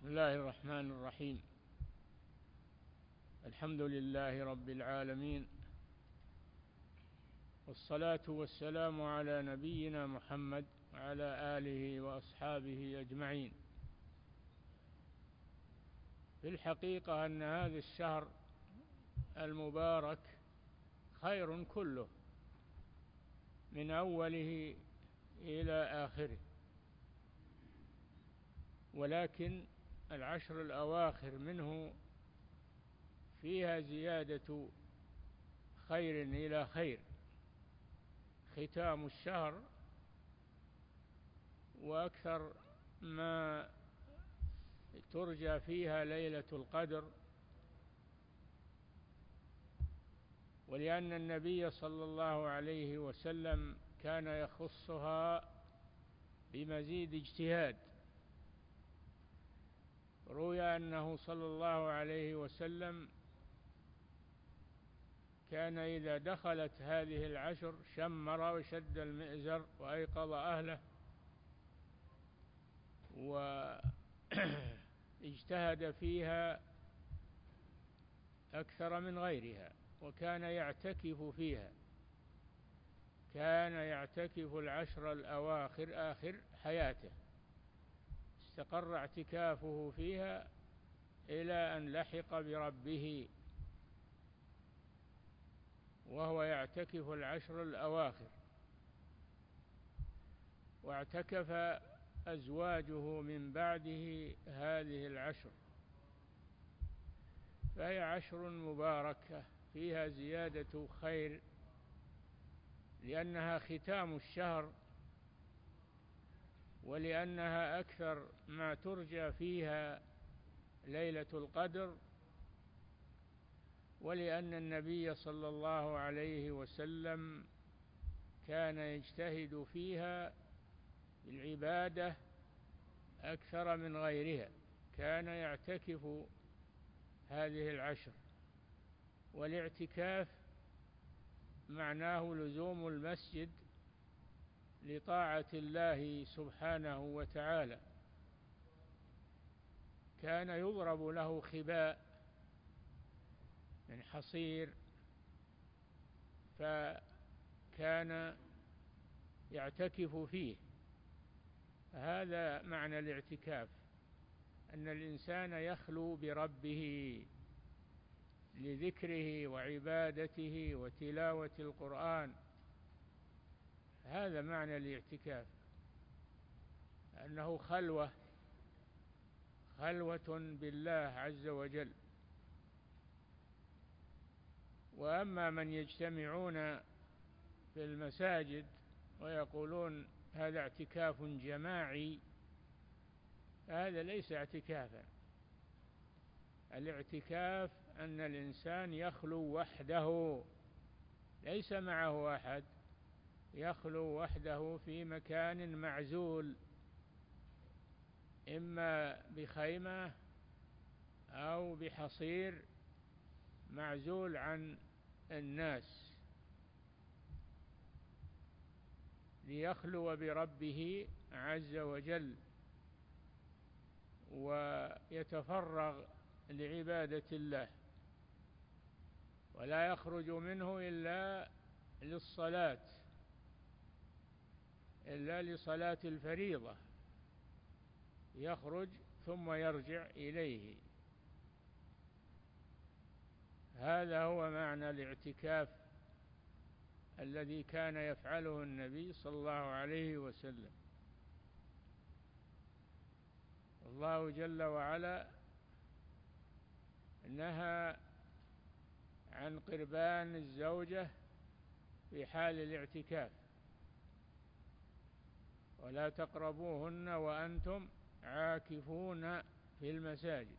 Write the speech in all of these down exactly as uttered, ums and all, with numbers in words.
بسم الله الرحمن الرحيم. الحمد لله رب العالمين، والصلاة والسلام على نبينا محمد وعلى آله وأصحابه أجمعين. في الحقيقة أن هذا الشهر المبارك خير كله من أوله إلى آخره، ولكن العشر الأواخر منه فيها زيادة خير إلى خير، ختام الشهر، وأكثر ما ترجى فيها ليلة القدر. ولأن النبي صلى الله عليه وسلم كان يخصها بمزيد اجتهاد. روي أنه صلى الله عليه وسلم كان إذا دخلت هذه العشر شمر وشد المئزر وأيقظ أهله واجتهد فيها أكثر من غيرها، وكان يعتكف فيها، كان يعتكف العشر الأواخر آخر حياته، استقر اعتكافه فيها إلى أن لحق بربه وهو يعتكف العشر الأواخر. واعتكف أزواجه من بعده هذه العشر، فهي عشر مباركة فيها زيادة خير، لأنها ختام الشهر، ولأنها أكثر ما ترجى فيها ليلة القدر، ولأن النبي صلى الله عليه وسلم كان يجتهد فيها بالعبادة أكثر من غيرها، كان يعتكف هذه العشر. والاعتكاف معناه لزوم المسجد لطاعة الله سبحانه وتعالى. كان يضرب له خباء من حصير، فكان يعتكف فيه. هذا معنى الاعتكاف، أن الإنسان يخلو بربه لذكره وعبادته وتلاوة القرآن. هذا معنى الاعتكاف، أنه خلوة خلوة بالله عز وجل. وأما من يجتمعون في المساجد ويقولون هذا اعتكاف جماعي، هذا ليس اعتكافا. الاعتكاف أن الإنسان يخلو وحده، ليس معه أحد، يخلو وحده في مكان معزول، إما بخيمة أو بحصير معزول عن الناس، ليخلو بربه عز وجل ويتفرغ لعبادة الله، ولا يخرج منه إلا للصلاة، إلا لصلاة الفريضة، يخرج ثم يرجع إليه. هذا هو معنى الاعتكاف الذي كان يفعله النبي صلى الله عليه وسلم. الله جل وعلا نهى عن قربان الزوجة في حال الاعتكاف: ولا تقربوهن وأنتم عاكفون في المساجد.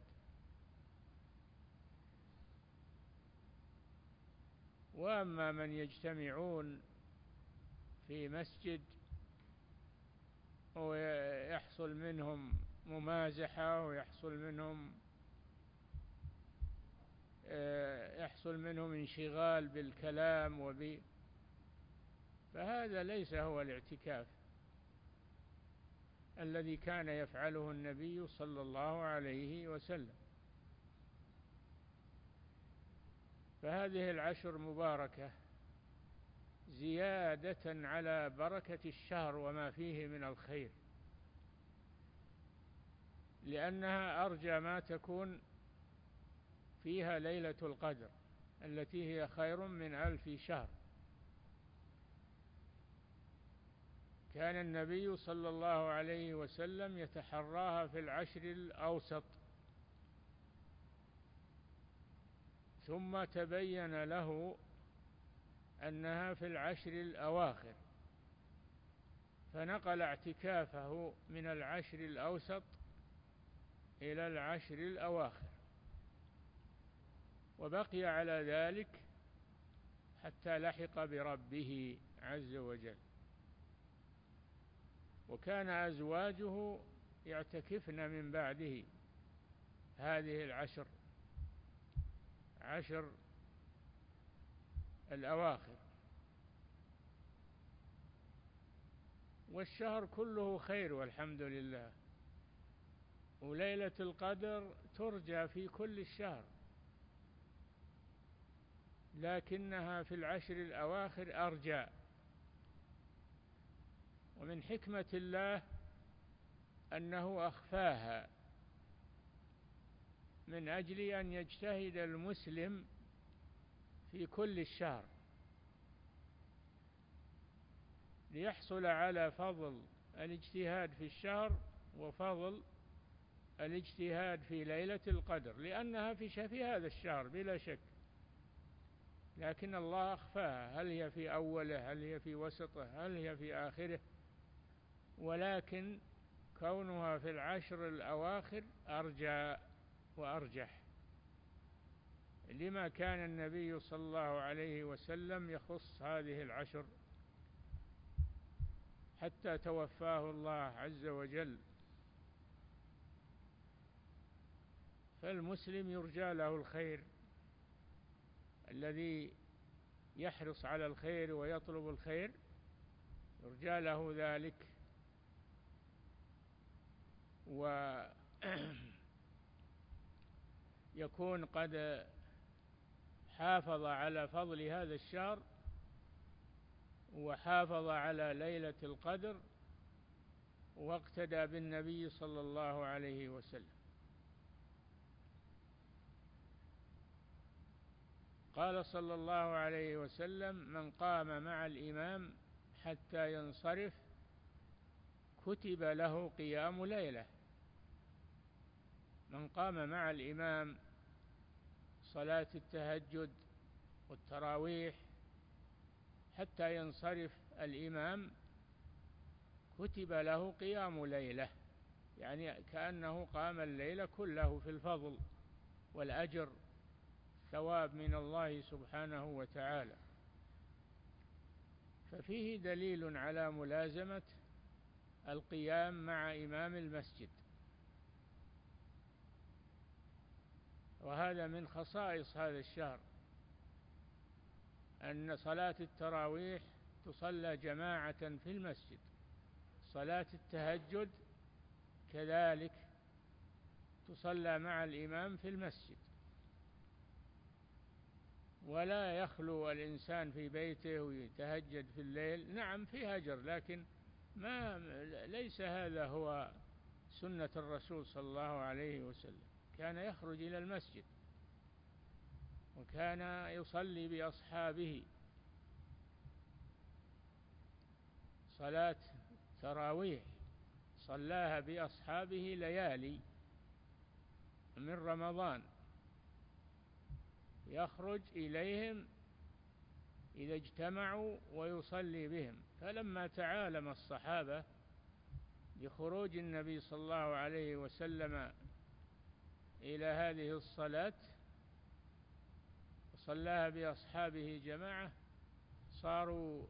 وأما من يجتمعون في مسجد ويحصل منهم ممازحة ويحصل منهم يحصل منهم انشغال بالكلام وب فهذا ليس هو الاعتكاف. الذي كان يفعله النبي صلى الله عليه وسلم. فهذه العشر مباركة زيادة على بركة الشهر وما فيه من الخير، لأنها أرجى ما تكون فيها ليلة القدر التي هي خير من ألف شهر. كان النبي صلى الله عليه وسلم يتحراها في العشر الأوسط، ثم تبين له أنها في العشر الأواخر، فنقل اعتكافه من العشر الأوسط إلى العشر الأواخر، وبقي على ذلك حتى لحق بربه عز وجل. وكان أزواجه يعتكفن من بعده هذه العشر عشر الأواخر. والشهر كله خير والحمد لله، وليلة القدر ترجى في كل الشهر، لكنها في العشر الأواخر أرجى. ومن حكمة الله أنه أخفاها من أجل أن يجتهد المسلم في كل الشهر ليحصل على فضل الاجتهاد في الشهر وفضل الاجتهاد في ليلة القدر، لأنها في في هذا الشهر بلا شك، لكن الله أخفاها، هل هي في أوله، هل هي في وسطه، هل هي في آخره. ولكن كونها في العشر الأواخر أرجى وأرجح، لما كان النبي صلى الله عليه وسلم يخص هذه العشر حتى توفاه الله عز وجل. فالمسلم يرجى له الخير، الذي يحرص على الخير ويطلب الخير يرجى له ذلك، ويكون قد حافظ على فضل هذا الشهر وحافظ على ليلة القدر واقتدى بالنبي صلى الله عليه وسلم. قال صلى الله عليه وسلم: من قام مع الإمام حتى ينصرف كتب له قيام ليلة. من قام مع الإمام صلاة التهجد والتراويح حتى ينصرف الإمام كتب له قيام ليلة، يعني كأنه قام الليل كله في الفضل والأجر، ثواب من الله سبحانه وتعالى. ففيه دليل على ملازمة القيام مع إمام المسجد، وهذا من خصائص هذا الشهر، أن صلاة التراويح تصلى جماعة في المسجد، صلاة التهجد كذلك تصلى مع الإمام في المسجد. ولا يخلو الإنسان في بيته ويتهجد في الليل، نعم في هجر، لكن ما ليس هذا هو سنة الرسول صلى الله عليه وسلم. كان يخرج إلى المسجد وكان يصلي بأصحابه صلاة تراويح، صلاها بأصحابه ليالي من رمضان، يخرج إليهم إذا اجتمعوا ويصلي بهم. فلما تعالم الصحابة بخروج النبي صلى الله عليه وسلم إلى هذه الصلاة وصلاها بأصحابه جماعة، صاروا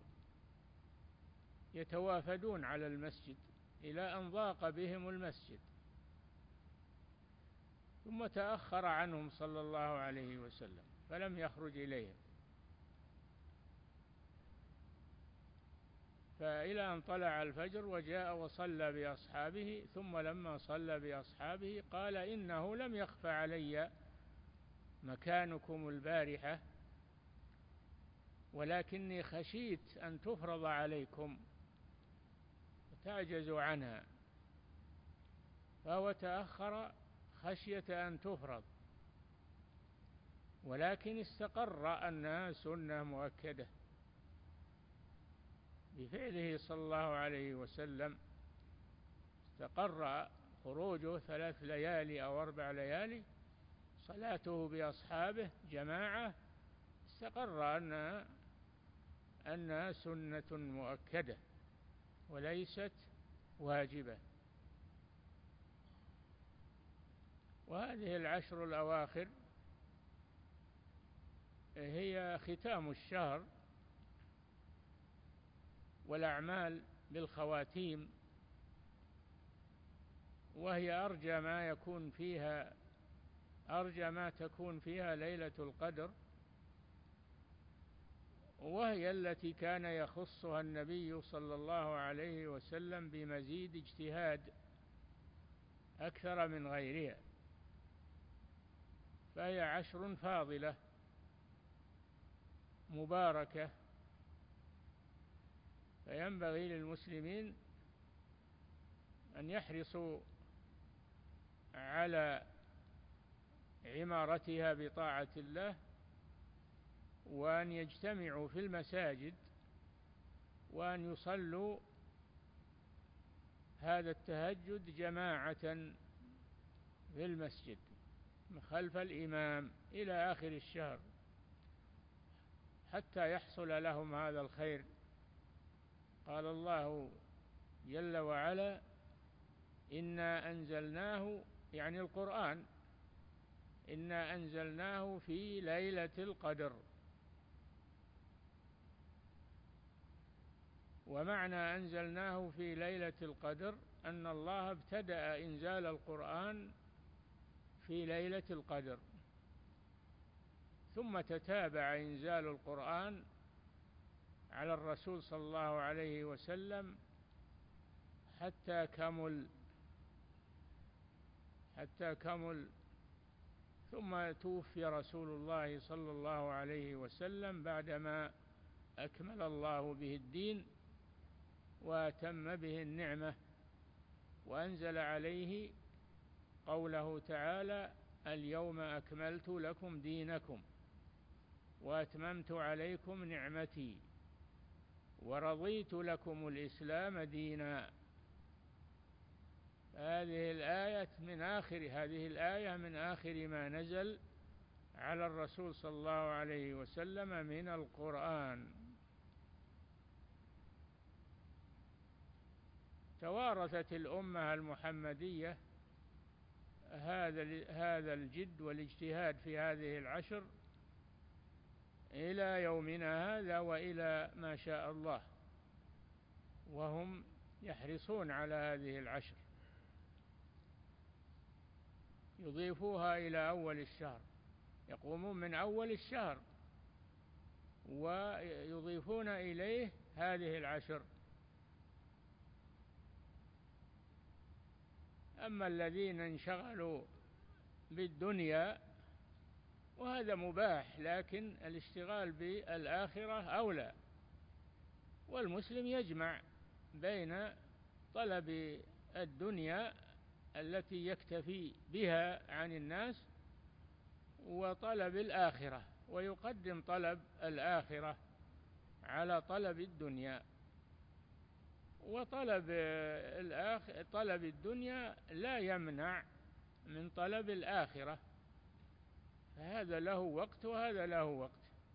يتوافدون على المسجد إلى أن ضاق بهم المسجد، ثم تأخر عنهم صلى الله عليه وسلم فلم يخرج إليهم. فإلى أن طلع الفجر وجاء وصلى بأصحابه، ثم لما صلى بأصحابه قال إنه لم يخف علي مكانكم البارحة، ولكني خشيت أن تفرض عليكم وتعجزوا عنها، فهو تأخر خشية أن تفرض، ولكن استقر أنها سنة مؤكدة بفعله صلى الله عليه وسلم. استقر خروجه ثلاث ليالي أو أربع ليالي، صلاته بأصحابه جماعة، استقر أنها أنها سنة مؤكدة وليست واجبة. وهذه العشر الأواخر هي ختام الشهر والأعمال بالخواتيم، وهي أرجى ما يكون فيها أرجى ما تكون فيها ليلة القدر، وهي التي كان يخصها النبي صلى الله عليه وسلم بمزيد اجتهاد أكثر من غيرها، فهي عشر فاضلة مباركة، فينبغي للمسلمين أن يحرصوا على عمارتها بطاعة الله، وأن يجتمعوا في المساجد، وأن يصلوا هذا التهجد جماعة في المسجد خلف الإمام إلى آخر الشهر حتى يحصل لهم هذا الخير. قال الله جل وعلا: إنا أنزلناه، يعني القرآن، إنا أنزلناه في ليلة القدر. ومعنى أنزلناه في ليلة القدر أن الله ابتدأ إنزال القرآن في ليلة القدر، ثم تتابع إنزال القرآن على الرسول صلى الله عليه وسلم حتى كمل حتى كمل ثم توفي رسول الله صلى الله عليه وسلم بعدما أكمل الله به الدين وأتم به النعمة، وأنزل عليه قوله تعالى: اليوم أكملت لكم دينكم وأتممت عليكم نعمتي ورضيت لكم الإسلام دينا. هذه الآية من آخر هذه الآية من آخر ما نزل على الرسول صلى الله عليه وسلم من القرآن. توارثت الأمة المحمدية هذا هذا الجد والاجتهاد في هذه العشر إلى يومنا هذا وإلى ما شاء الله، وهم يحرصون على هذه العشر، يضيفوها إلى أول الشهر، يقومون من أول الشهر ويضيفون إليه هذه العشر. أما الذين انشغلوا بالدنيا وهذا مباح، لكن الاشتغال بالآخرة أولى، والمسلم يجمع بين طلب الدنيا التي يكتفي بها عن الناس وطلب الآخرة، ويقدم طلب الآخرة على طلب الدنيا. وطلب الآخرة طلب الدنيا لا يمنع من طلب الآخرة، فهذا له وقت وهذا له وقت.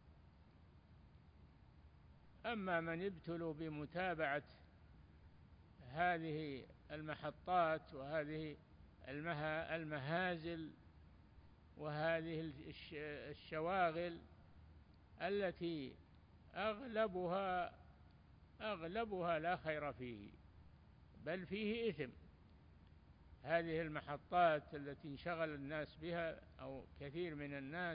أما من ابتلوا بمتابعة هذه المحطات وهذه المهازل وهذه الشواغل التي أغلبها أغلبها لا خير فيه بل فيه إثم، هذه المحطات التي انشغل الناس بها أو كثير من الناس،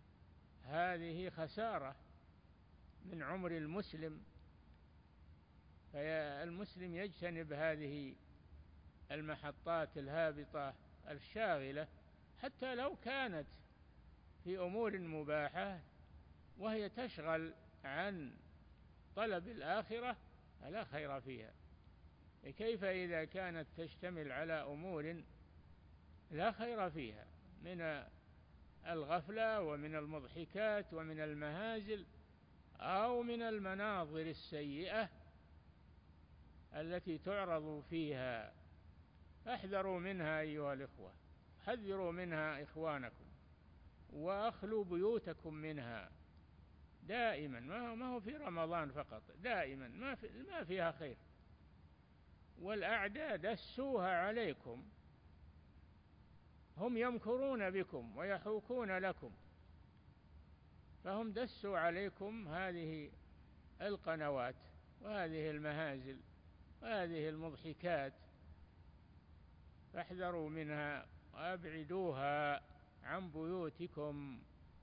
هذه خسارة من عمر المسلم، فالمسلم يجتنب هذه المحطات الهابطة الشاغلة، حتى لو كانت في أمور مباحة وهي تشغل عن طلب الآخرة فلا خير فيها. كيف إذا كانت تشتمل على أمور لا خير فيها من الغفلة ومن المضحكات ومن المهازل أو من المناظر السيئة التي تعرض فيها؟ فاحذروا منها أيها الإخوة، حذروا منها إخوانكم، وأخلوا بيوتكم منها دائما، ما هو في رمضان فقط، دائما ما, في ما فيها خير. والأعداء دسوها عليكم، هم يمكرون بكم ويحوكون لكم، فهم دسوا عليكم هذه القنوات وهذه المهازل وهذه المضحكات، فاحذروا منها وأبعدوها عن بيوتكم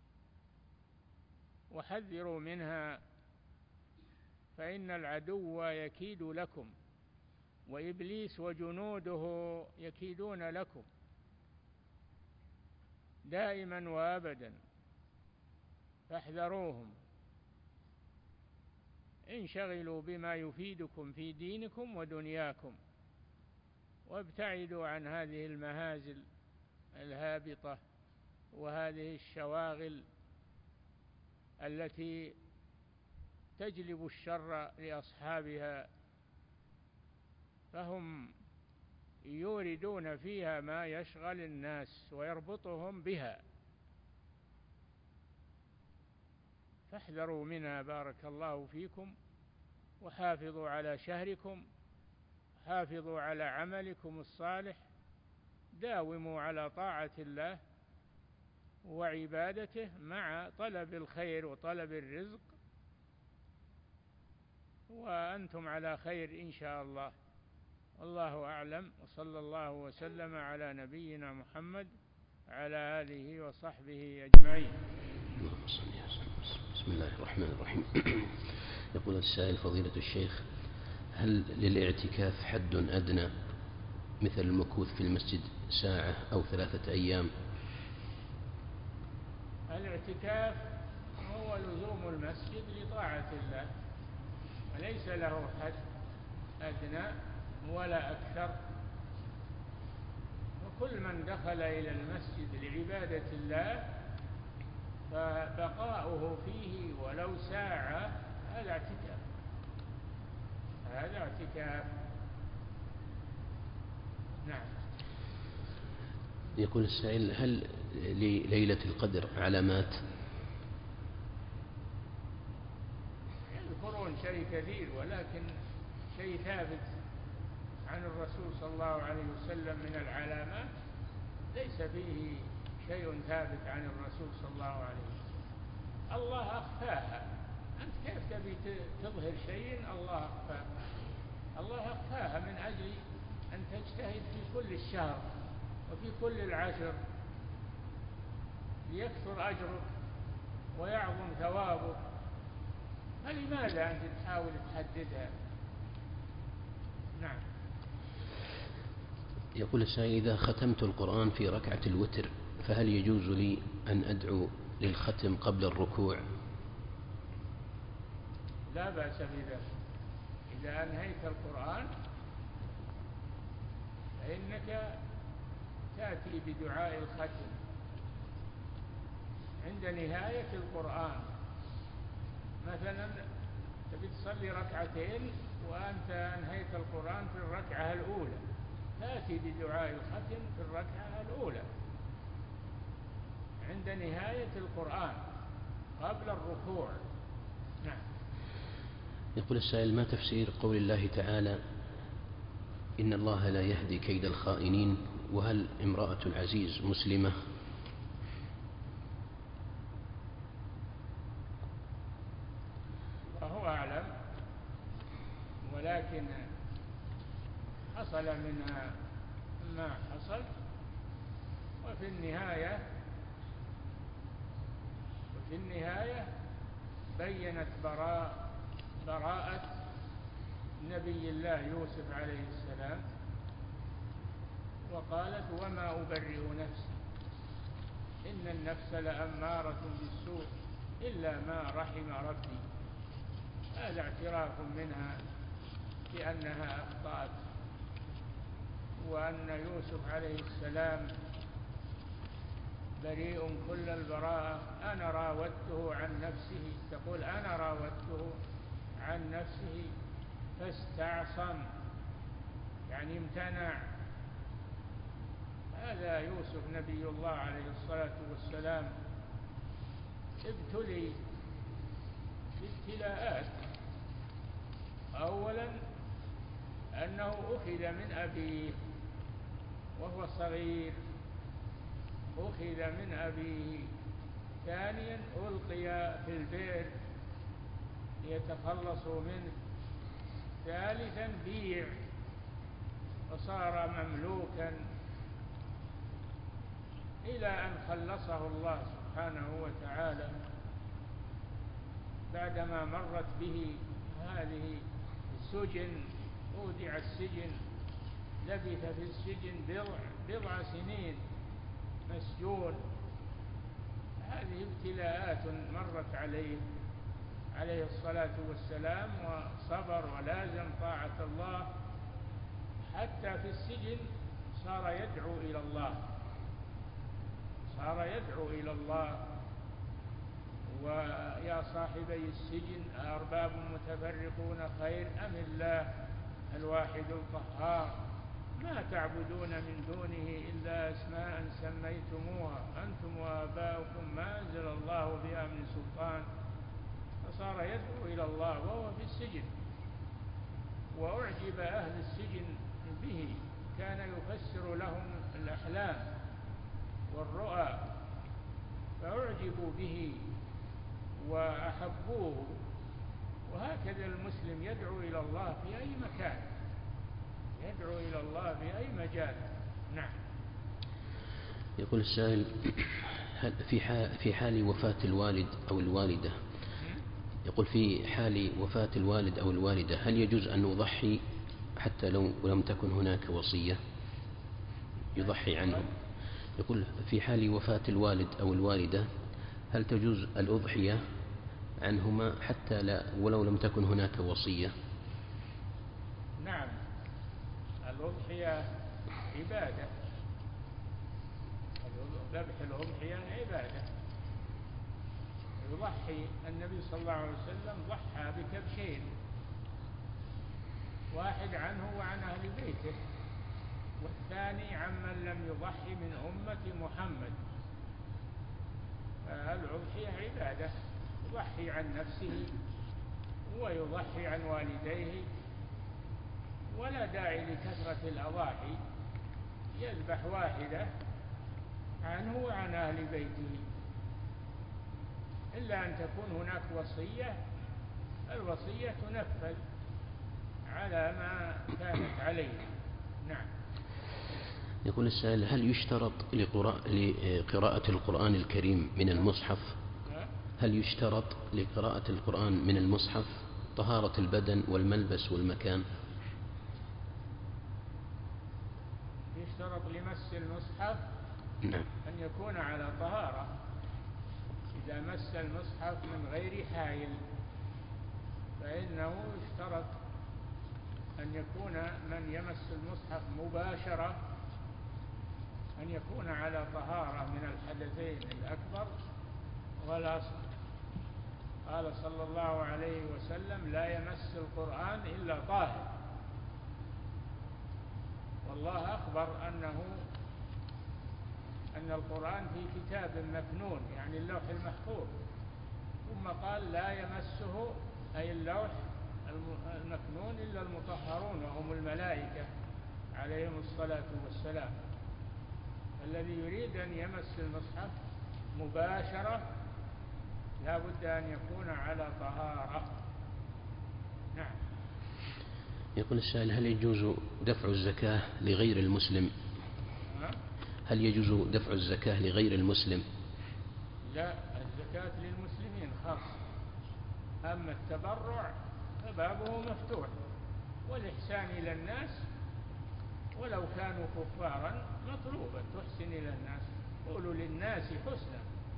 وحذروا منها، فإن العدو يكيد لكم وإبليس وجنوده يكيدون لكم دائما وأبدا، فاحذروهم. انشغلوا بما يفيدكم في دينكم ودنياكم، وابتعدوا عن هذه المهازل الهابطة وهذه الشواغل التي تجلب الشر لأصحابها، فهم يوردون فيها ما يشغل الناس ويربطهم بها، فاحذروا منها بارك الله فيكم، وحافظوا على شهركم، حافظوا على عملكم الصالح، داوموا على طاعة الله وعبادته مع طلب الخير وطلب الرزق، وأنتم على خير إن شاء الله. والله أعلم، وصلى الله وسلم على نبينا محمد على آله وصحبه أجمعين. بسم الله الرحمن الرحيم. يقول السائل: فضيلة الشيخ، هل للاعتكاف حد أدنى مثل المكوث في المسجد ساعة أو ثلاثة أيام؟ الاعتكاف هو لزوم المسجد لطاعة الله، وليس له حد أدنى ولا أكثر، وكل من دخل إلى المسجد لعبادة الله فبقاؤه فيه ولو ساعة هذا اعتكاف، هذا اعتكاف. نعم. يقول السائل: هل لليلة القدر علامات؟ يذكرون شيء كثير، ولكن شيء ثابت عن الرسول صلى الله عليه وسلم من العلامات ليس فيه شيء ثابت عن الرسول صلى الله عليه وسلم. الله أخفاها، أنت كيف تبي تظهر شيء الله أخفاها؟ الله أخفاها من أجل أن تجتهد في كل الشهر وفي كل العشر ليكثر أجرك ويعظم ثوابك، فلماذا أنت تحاول تحددها؟ نعم. يقول السائل: إذا ختمت القرآن في ركعة الوتر فهل يجوز لي أن أدعو للختم قبل الركوع؟ لا بأس بذلك. إذا أنهيت القرآن فإنك تأتي بدعاء الختم عند نهاية القرآن. مثلا تبي تصلي ركعتين وأنت أنهيت القرآن في الركعة الأولى، تأتي بدعاء الختم في الركعة الأولى عند نهاية القرآن قبل الركوع. نعم. يقول السائل: ما تفسير قول الله تعالى: إن الله لا يهدي كيد الخائنين؟ وهل امرأة العزيز مسلمة؟ الله أعلم، ولكن حصل منها ما حصل، وفي النهاية وفي النهاية بينت براء براءة نبي الله يوسف عليه السلام، وقالت وما أبرئ نفسي إن النفس لأمارة بالسوء إلا ما رحم ربي. هذا اعتراف منها بأنها أخطأت، وأن يوسف عليه السلام بريء كل البراءة. أنا راودته عن نفسه، تقول أنا راودته عن نفسه فاستعصم، يعني امتنع. هذا يوسف نبي الله عليه الصلاة والسلام ابتلي بابتلاءات. أولا أنه أخذ من أبيه وهو صغير، أخذ من أبيه. ثانيا ألقي في البئر ليتخلصوا منه. ثالثا بيع وصار مملوكا، إلى أن خلصه الله سبحانه وتعالى بعدما مرت به هذه السجن. أودع السجن، لبث في السجن بضع, بضع سنين مسجون. هذه ابتلاءات مرت عليه عليه الصلاة والسلام، وصبر ولازم طاعة الله. حتى في السجن صار يدعو إلى الله، صار يدعو إلى الله. ويا صاحبي السجن أأرباب متفرقون خير أم الله الواحد القهار ما تعبدون من دونه إلا أسماء سميتموها أنتم وآباؤكم ما أنزل الله بها من سلطان. فصار يدعو إلى الله وهو في السجن، وأعجب أهل السجن به، كان يفسر لهم الأحلام والرؤى فأعجبوا به وأحبوه. وهكذا المسلم يدعو إلى الله في أي مكان، يدعو إلى الله في أي مجال. نعم. يقول السائل: هل في في حال وفاة الوالد أو الوالدة، يقول في حال وفاة الوالد أو الوالدة هل يجوز أن نضحي حتى لو لم تكن هناك وصية يضحي عنهم؟ يقول في حال وفاة الوالد أو الوالدة هل تجوز الأضحية عنهما حتى لا ولو لم تكن هناك وصية؟ نعم، الأضحية عبادة، ذبح الأضحية عبادة. يضحي النبي صلى الله عليه وسلم ضحى بكبشين، واحد عنه وعن أهل بيته، والثاني عمن لم يضحي من أمة محمد. فالأضحية عبادة، يضحي عن نفسه ويضحي عن والديه، ولا داعي لكثرة الأضاحي، يذبح واحدة عنه وعن أهل بيته، إلا أن تكون هناك وصية. الوصية تنفذ على ما كانت عليه. نعم. يقول السائل: هل يشترط لقراءة القرآن الكريم من المصحف هل يشترط لقراءة القرآن من المصحف طهارة البدن والملبس والمكان؟ يشترط لمس المصحف نعم. أن يكون على طهارة. إذا مس المصحف من غير حائل فإنه يشترط أن يكون من يمس المصحف مباشرة أن يكون على طهارة من الحدثين الأكبر والأصغر. قال صلى الله عليه وسلم: لا يمس القرآن إلا طاهر. والله أخبر أنه أن القرآن في كتاب مكنون، يعني اللوح المحفوظ، ثم قال: لا يمسه أي اللوح المكنون إلا المطهرون وهم الملائكة عليهم الصلاة والسلام. الذي يريد أن يمس المصحف مباشرة لا بد أن يكون على طهارة. نعم. يقول السائل: هل يجوز دفع الزكاة لغير المسلم؟ هل يجوز دفع الزكاة لغير المسلم؟ لا، الزكاة للمسلمين خاص، أما التبرع فبابه مفتوح والإحسان إلى الناس ولو كانوا كفارا مطلوبا، تحسن إلى الناس، قولوا للناس حسنا.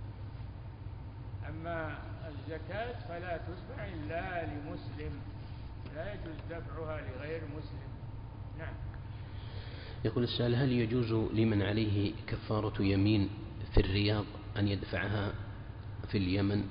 أما الزكاة فلا تدفع إلا لمسلم، لا يجوز دفعها لغير مسلم. نعم. يقول السائل: هل يجوز لمن عليه كفارة يمين في الرياض أن يدفعها في اليمن؟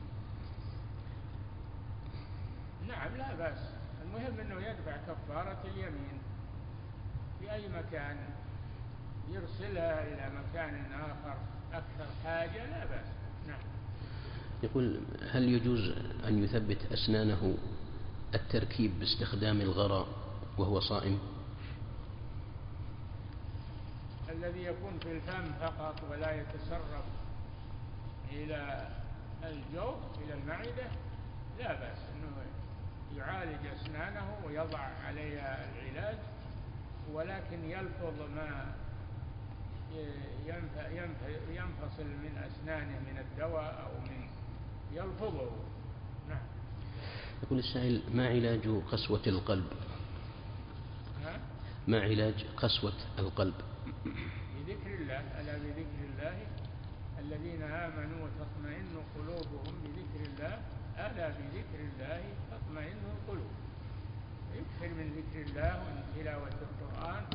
نعم لا بأس، المهم أنه يدفع كفارة اليمين في أي مكان، يرسلها إلى مكان آخر أكثر حاجة لا بأس. نعم. يقول: هل يجوز أن يثبت أسنانه التركيب باستخدام الغراء وهو صائم؟ الذي يكون في الفم فقط ولا يتسرب إلى الجوف إلى المعدة لا بأس أنه يعالج أسنانه ويضع عليها العلاج، ولكن يلفظ ما ينفصل من أسنانه من الدواء أو من يلفظه. نعم. يقول السائل: ما علاج قسوة القلب؟ ها؟ ما علاج قسوة القلب؟ بذكر الله، ألا بذكر الله الذين آمنوا وتطمئن قلوبهم بذكر الله، ألا بذكر الله تطمئن القلوب. يكثر من ذكر الله ومن تلاوة القرآن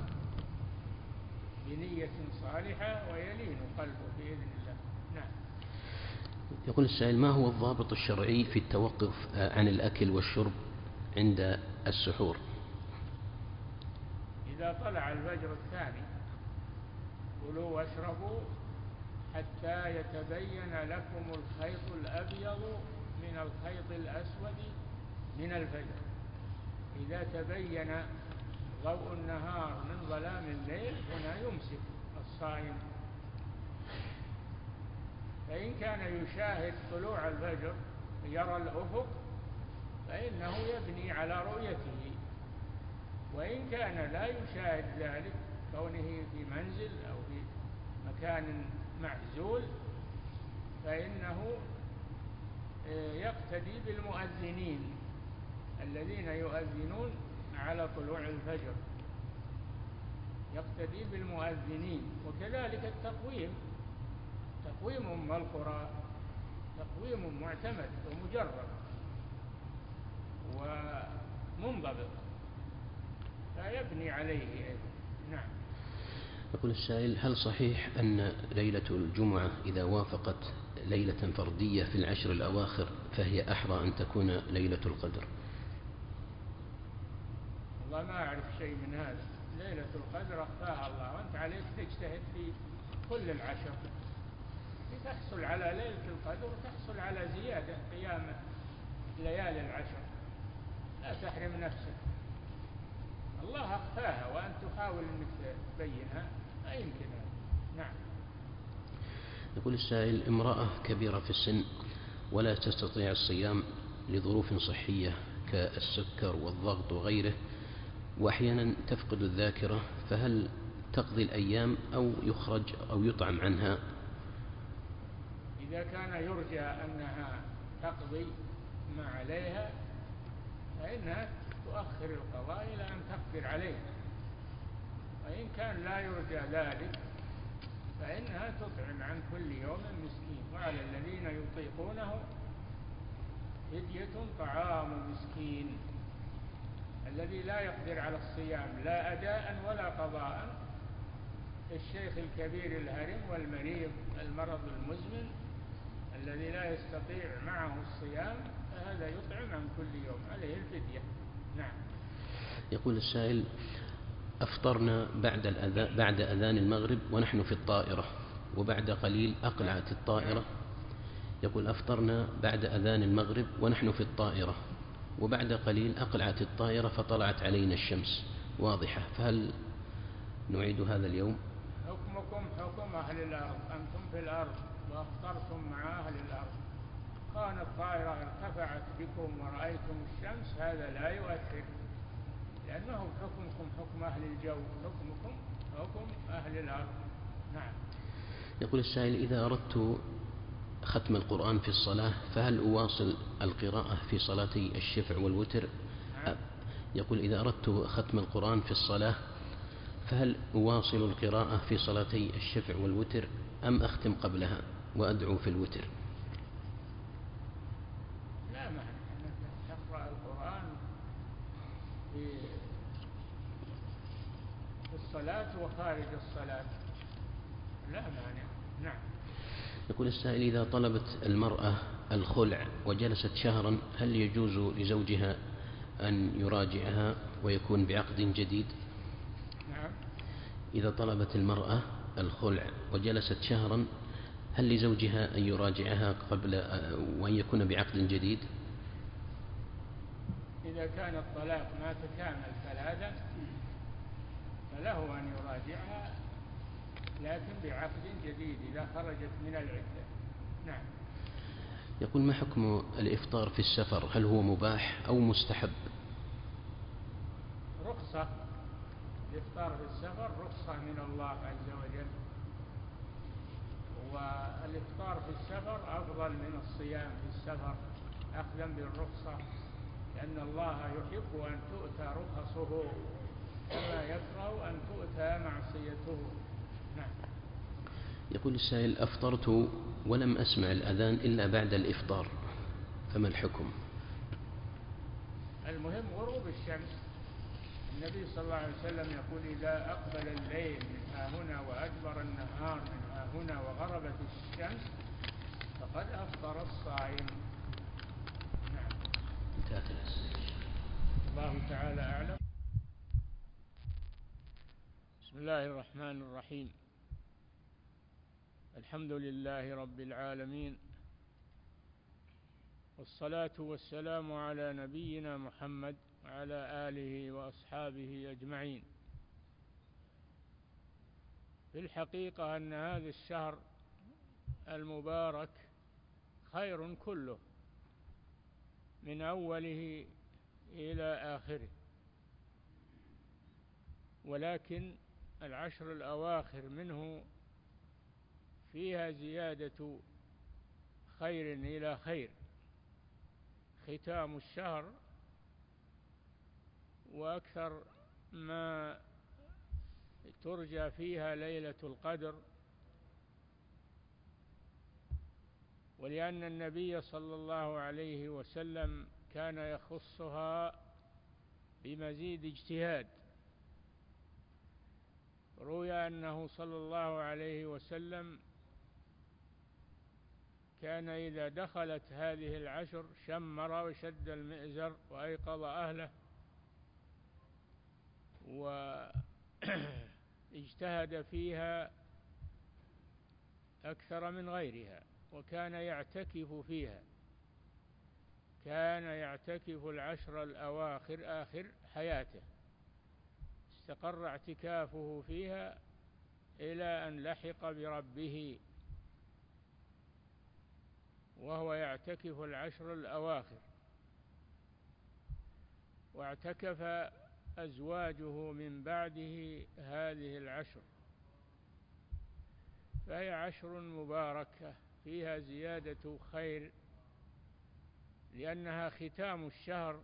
بنية صالحة ويلين قلبه بإذن الله. نعم. يقول السائل: ما هو الضابط الشرعي في التوقف عن الأكل والشرب عند السحور؟ إذا طلع الفجر الثاني كلوا واشربوا حتى يتبين لكم الخيط الأبيض من الخيط الأسود من الفجر. إذا تبين ضوء النهار من ظلام الليل هنا يمسك الصائم. فإن كان يشاهد طلوع الفجر يرى الأفق فإنه يبني على رؤيته، وإن كان لا يشاهد ذلك كونه في منزل أو في مكان معزول فإنه يقتدي بالمؤذنين الذين يؤذنون على طلوع الفجر، يقتدي بالمؤذنين. وكذلك التقويم، تقويم أم القرى تقويم معتمد ومجرب ومنضبط فيبني عليه أيضا. نعم. يقول السائل: هل صحيح أن ليلة الجمعة إذا وافقت ليلة فردية في العشر الأواخر فهي أحرى أن تكون ليلة القدر؟ والله ما أعرف شيء من هذا. ليلة القدر أخفاها الله، وأنت عليك تجتهد في كل العشر لتحصل على ليلة القدر وتحصل على زيادة قيام ليالي العشر. لا تحرم نفسك، الله أخفاها وأنت تحاول أنك تبينها، لا يمكن هذا. نعم. يقول السائل: امرأة كبيرة في السن ولا تستطيع الصيام لظروف صحية كالسكر والضغط وغيره، وأحيانا تفقد الذاكرة، فهل تقضي الأيام أو يخرج أو يطعم عنها؟ إذا كان يرجى أنها تقضي ما عليها فإنها تؤخر القضاء إلى أن تقدر عليه، وإن كان لا يرجى ذلك فإنها تطعم عن كل يوم مسكين، وعلى الذين يطيقونه فدية طعام مسكين. الذي لا يقدر على الصيام لا أداء ولا قضاء الشيخ الكبير الهرم والمريض المرض المزمن الذي لا يستطيع معه الصيام فهذا يطعم عن كل يوم، عليه الفدية. نعم. يقول السائل: أفطرنا بعد الأذان بعد أذان المغرب ونحن في الطائرة، وبعد قليل أقلعت الطائرة. يقول: أفطرنا بعد أذان المغرب ونحن في الطائرة، وبعد قليل أقلعت الطائرة فطلعت علينا الشمس واضحة، فهل نعيد هذا اليوم؟ حكمكم حكم أهل الأرض، أنتم في الأرض وأفطرتم مع أهل الأرض. كانت الطائرة ارتفعت بكم ورأيتم الشمس هذا لا يؤثر، لأنه حكمكم حكم أهل الجو، حكمكم حكم أهل الأرض. نعم. يقول السائل: إذا أردت ختم القرآن في الصلاة فهل أواصل القراءة في صلاتي الشفع والوتر؟ نعم. يقول إذا أردت ختم القرآن في الصلاة فهل أواصل القراءة في صلاتي الشفع والوتر أم أختم قبلها وأدعو في الوتر؟ لا معنى أنك تقرأ القرآن في الصلاة وخارج الصلاة، لا مانع. نعم. يقول السائل إذا طلبت المرأة الخلع وجلست شهرا هل يجوز لزوجها أن يراجعها ويكون بعقد جديد؟ نعم. إذا طلبت المرأة الخلع وجلست شهرا هل لزوجها أن يراجعها قبل وأن يكون بعقد جديد؟ إذا كان الطلاق ما تكامل ثلاثا فله أن يراجعها لكن بعقد جديد إذا خرجت من العدة. نعم. يقول ما حكم الإفطار في السفر، هل هو مباح أو مستحب؟ رخصة. الإفطار في السفر رخصة من الله عز وجل، والإفطار في السفر أفضل من الصيام في السفر أخذا بالرخصة، لأن الله يحب أن تؤتى رخصه كما يكره أن تؤتى معصيته. نعم. يقول السائل أفطرت ولم أسمع الأذان إلا بعد الإفطار فما الحكم؟ المهم غروب الشمس. النبي صلى الله عليه وسلم يقول إذا أقبل الليل من ها هنا وأدبر النهار من ها هنا وغربت الشمس فقد أفطر الصائم. نعم. انتهت الأسئلة. الله تعالى أعلم. بسم الله الرحمن الرحيم. الحمد لله رب العالمين، والصلاة والسلام على نبينا محمد وعلى آله وأصحابه أجمعين. في الحقيقة أن هذا الشهر المبارك خير كله من أوله إلى آخره، ولكن العشر الأواخر منه فيها زيادة خير إلى خير، ختام الشهر وأكثر ما ترجى فيها ليلة القدر، ولأن النبي صلى الله عليه وسلم كان يخصها بمزيد اجتهاد. روي أنه صلى الله عليه وسلم كان إذا دخلت هذه العشر شمر وشد المئزر وأيقظ أهله واجتهد فيها أكثر من غيرها، وكان يعتكف فيها، كان يعتكف العشر الأواخر آخر حياته، استقر اعتكافه فيها إلى أن لحق بربه وهو يعتكف العشر الأواخر. واعتكف أزواجه من بعده هذه العشر، فهي عشر مباركة فيها زيادة خير، لأنها ختام الشهر،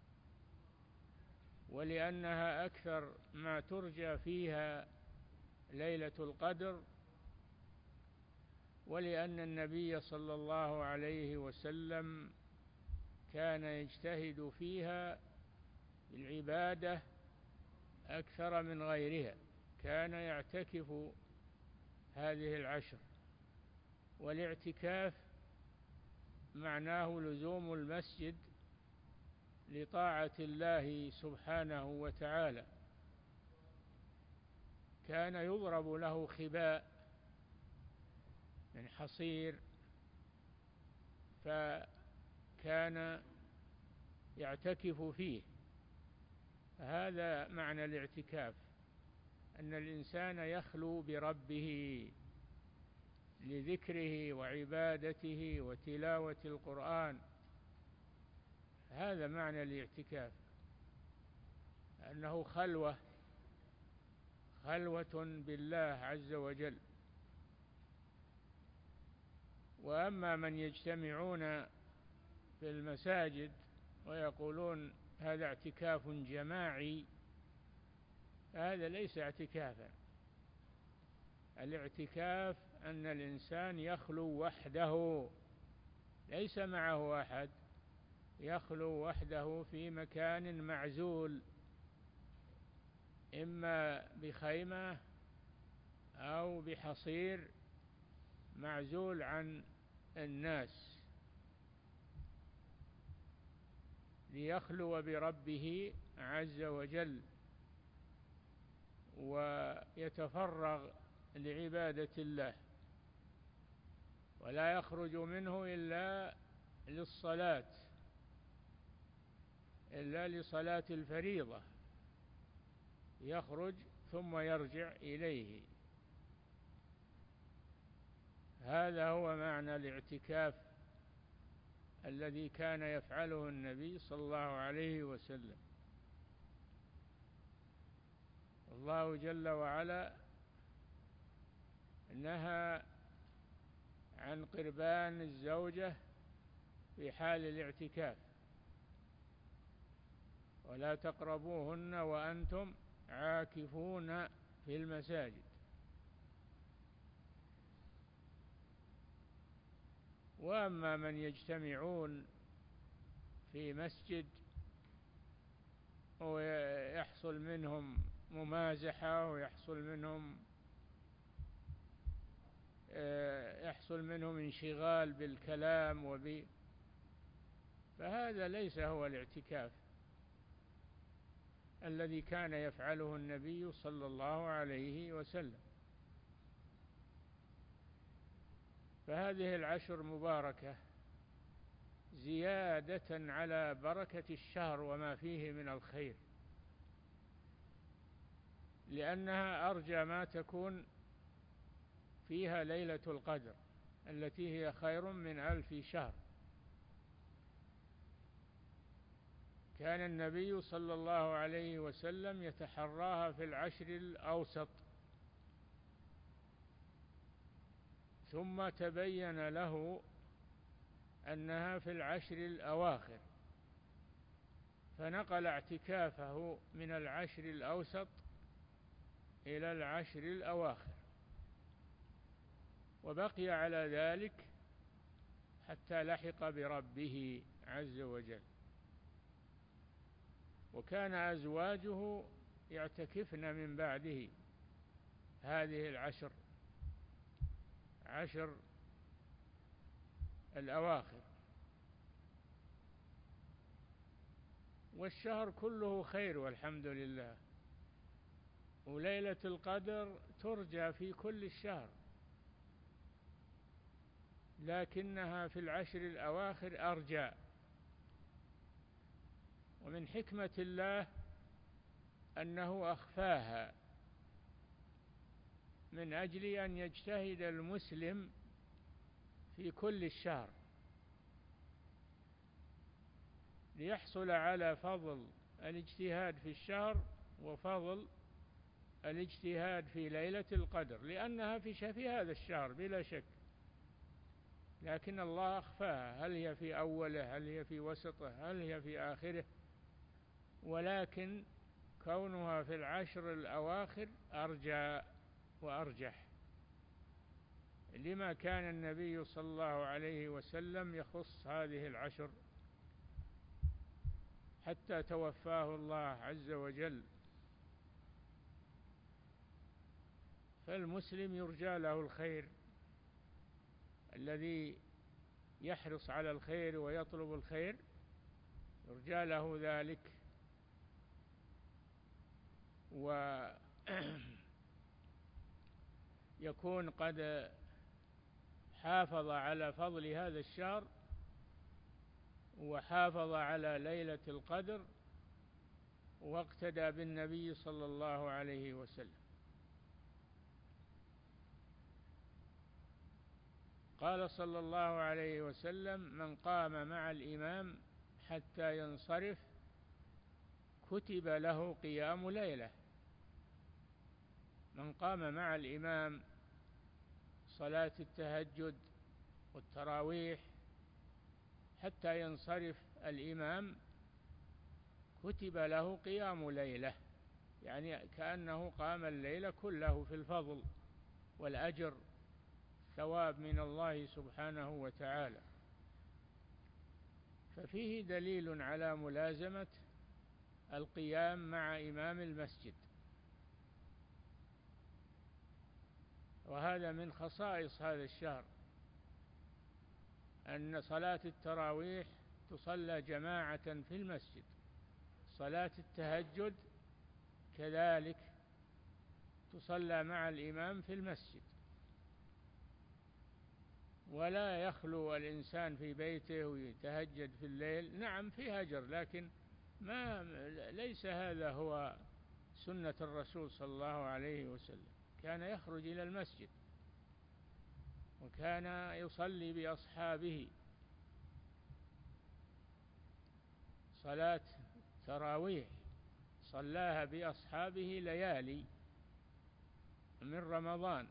ولأنها أكثر ما ترجى فيها ليلة القدر، ولأن النبي صلى الله عليه وسلم كان يجتهد فيها بالعبادة أكثر من غيرها، كان يعتكف هذه العشر. والاعتكاف معناه لزوم المسجد لطاعة الله سبحانه وتعالى. كان يضرب له خباء من حصير، فكان يعتكف فيه. هذا معنى الاعتكاف، أن الإنسان يخلو بربه لذكره وعبادته وتلاوة القرآن، هذا معنى الاعتكاف، أنه خلوة خلوة بالله عز وجل. وأما من يجتمعون في المساجد ويقولون هذا اعتكاف جماعي، هذا ليس اعتكافا. الاعتكاف أن الإنسان يخلو وحده ليس معه أحد، يخلو وحده في مكان معزول، إما بخيمة أو بحصير معزول عن الناس، ليخلو بربه عز وجل ويتفرغ لعبادة الله، ولا يخرج منه إلا للصلاة، إلا لصلاة الفريضة يخرج ثم يرجع إليه. هذا هو معنى الاعتكاف الذي كان يفعله النبي صلى الله عليه وسلم. الله جل وعلا نهى عن قربان الزوجة في حال الاعتكاف: ولا تقربوهن وأنتم عاكفون في المساجد. وأما من يجتمعون في مسجد ويحصل منهم ممازحة ويحصل منهم يحصل منهم انشغال بالكلام وب فهذا ليس هو الاعتكاف الذي كان يفعله النبي صلى الله عليه وسلم. فهذه العشر مباركة زيادة على بركة الشهر وما فيه من الخير، لأنها أرجى ما تكون فيها ليلة القدر التي هي خير من ألف شهر. كان النبي صلى الله عليه وسلم يتحراها في العشر الأوسط، ثم تبين له أنها في العشر الأواخر، فنقل اعتكافه من العشر الأوسط إلى العشر الأواخر، وبقي على ذلك حتى لحق بربه عز وجل. وكان أزواجه يعتكفن من بعده هذه العشر عشر الأواخر. والشهر كله خير والحمد لله، وليلة القدر ترجى في كل الشهر، لكنها في العشر الأواخر أرجى. ومن حكمة الله أنه أخفاها من أجل أن يجتهد المسلم في كل الشهر ليحصل على فضل الاجتهاد في الشهر وفضل الاجتهاد في ليلة القدر، لأنها في في هذا الشهر بلا شك، لكن الله أخفاها، هل هي في أوله، هل هي في وسطه، هل هي في آخره. ولكن كونها في العشر الأواخر أرجى وأرجح، لما كان النبي صلى الله عليه وسلم يخص هذه العشر حتى توفاه الله عز وجل. فالمسلم يرجى له الخير، الذي يحرص على الخير ويطلب الخير يرجى له ذلك، ويكون قد حافظ على فضل هذا الشهر وحافظ على ليلة القدر واقتدى بالنبي صلى الله عليه وسلم. قال صلى الله عليه وسلم: من قام مع الإمام حتى ينصرف كتب له قيام ليلة. من قام مع الإمام صلاة التهجد والتراويح حتى ينصرف الإمام كتب له قيام ليلة، يعني كأنه قام الليل كله في الفضل والأجر، ثواب من الله سبحانه وتعالى. ففيه دليل على ملازمة القيام مع إمام المسجد، وهذا من خصائص هذا الشهر، أن صلاة التراويح تصلى جماعة في المسجد، صلاة التهجد كذلك تصلى مع الإمام في المسجد. ولا يخلو الإنسان في بيته ويتهجد في الليل، نعم في هجر، لكن ما ليس هذا هو سنة الرسول صلى الله عليه وسلم. كان يخرج إلى المسجد، وكان يصلي بأصحابه صلاة تراويح، صلاها بأصحابه ليالي من رمضان،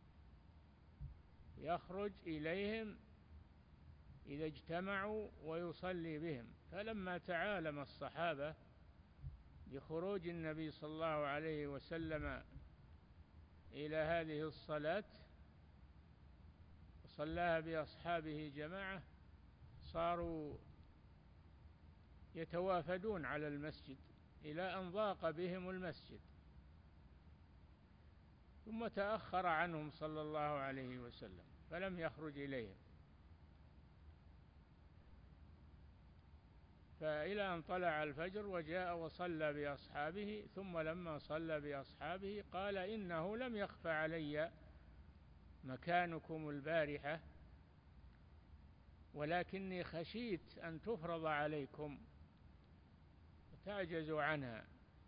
يخرج إليهم إذا اجتمعوا ويصلي بهم. فلما تعالم الصحابة بخروج النبي صلى الله عليه وسلم إلى هذه الصلاة وصلاها بأصحابه جماعة، صاروا يتوافدون على المسجد إلى أن ضاق بهم المسجد، ثم تأخر عنهم صلى الله عليه وسلم فلم يخرج إليهم، فإلى أن طلع الفجر وجاء وصلى بأصحابه. ثم لما صلى بأصحابه قال: إنه لم يخف علي مكانكم البارحة، ولكني خشيت أن تفرض عليكم وتعجزوا عنها،